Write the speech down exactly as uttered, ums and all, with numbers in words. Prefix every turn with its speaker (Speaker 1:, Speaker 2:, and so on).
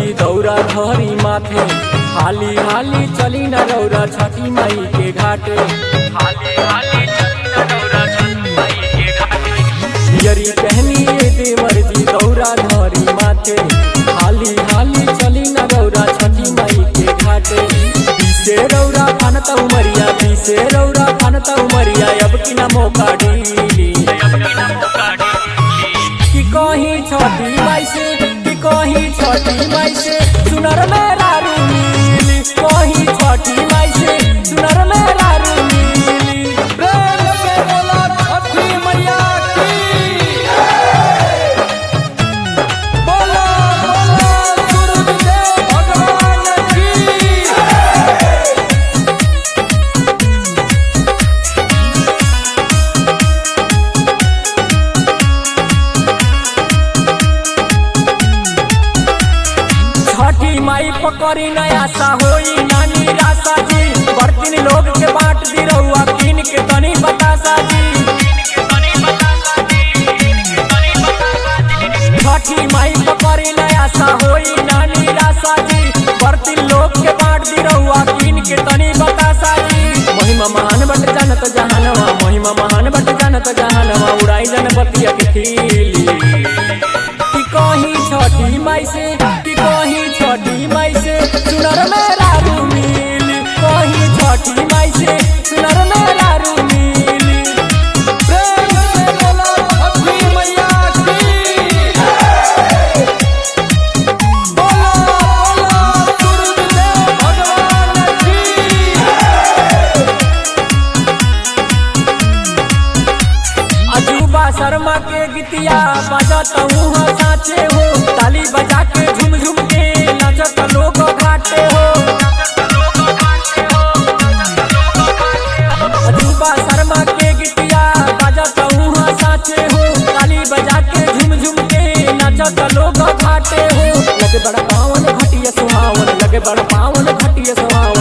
Speaker 1: जी दौरा धरी माथे, हाली हाली चली न रौरा छठी माई के घाटे। हाली हाली चली न रौरा छठी माई के घाटे। पियरी पहनी देवर जी दौरा धरी माथे, हाली हाली चली न रौरा छठी माई के घाटे। पीसे रौरा फानता उमरिया, पीसे रौरा फानता उमरिया, अब की ना मौका डीली। कि कहीं छठी माई से, कि कहीं छठी माई से सुनर मेरा रूमिली। कहीं छठी माई से सुनर मेरा रूमिली।
Speaker 2: प्रेम से बोला छठी मैया की। बोला बोला सूरजदेव भगवान की।
Speaker 1: छठी माई पकड़ी नया सा होई नानी रासा जी, बर्तन लोग के बांट दी रहुआ कीन के तनी बतासा जी। छठी माई पकड़ी नया सा होई नानी रासा जी, बर्तन लोग के बांट दी रहुआ कीन के तनी बतासा जी। महिमा महान बट जानत जहानवा, महिमा महान बट जानत जहानवा, उड़ाई जनपतिया के खीली। कि कहीं छठी माई से, कि कहीं छठी माई से सुनर मेरा रूमिल। कहीं छठी माई से सुनर मेरा रूमिल।
Speaker 2: प्रेम से बोला छठी मैया की। बोला बोला सूरजदेव भगवान की।
Speaker 1: अजूबा शर्मा के गीतिया बजत हूँ साचे हो, ताली बजा के झुम झुम के नाचत लोग घाटे हो। अजूबा शर्मा के गीतिया बजत हूँ साचे हो, ताली बजा के झुम झुम के नाचत लोग घाटे हो। लगे बड़ा पावन घटिया सुहावन, लगे बड़ा पावन घटिया सुहावन,